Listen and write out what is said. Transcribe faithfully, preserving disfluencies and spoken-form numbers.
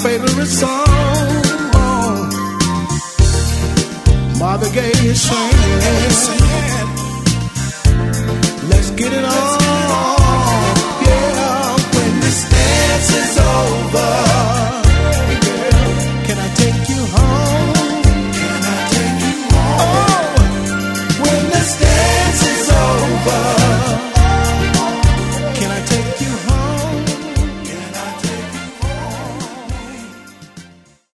favorite song. Marvin Gaye is singing. Let's get it on.